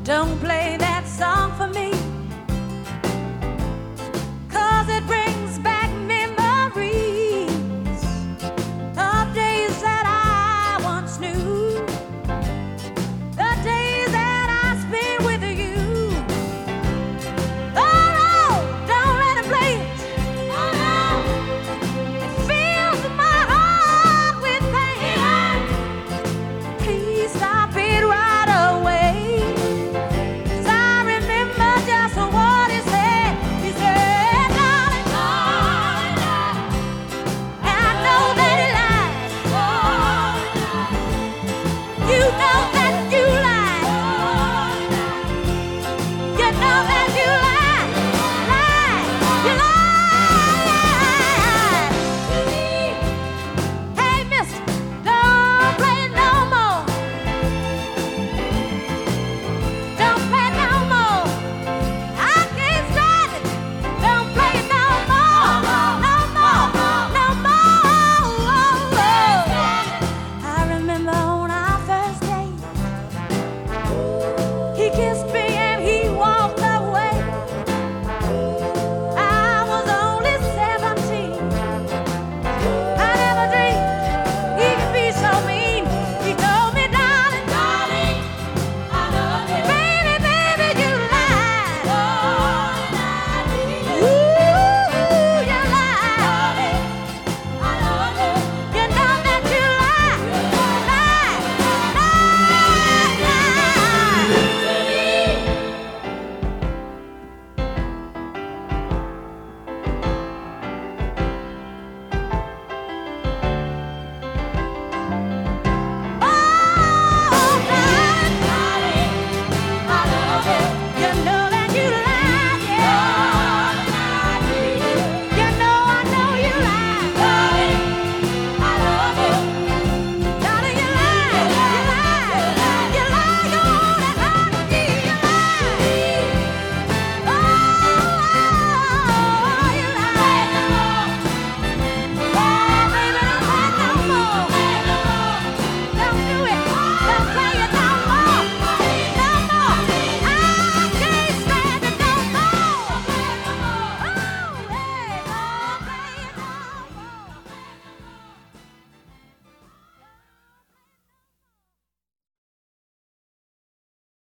Don't play that song for me, 'cause it brings back memories of days that I once knew, the days that I spent with you. Oh no, don't let him play it. Oh no, it fills my heart with pain. Please stop it right away. He kissed